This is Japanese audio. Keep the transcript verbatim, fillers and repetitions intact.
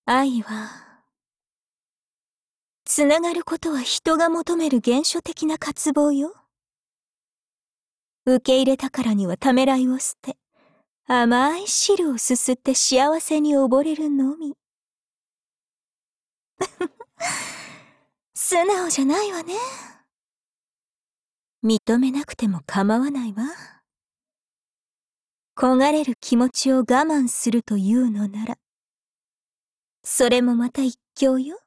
愛は、つながることは人が求める原初的な渇望よ。受け入れたからにはためらいを捨て、甘い汁をすすって幸せに溺れるのみ。素直じゃないわね。認めなくても構わないわ。焦がれる気持ちを我慢するというのなら、それもまた一興よ。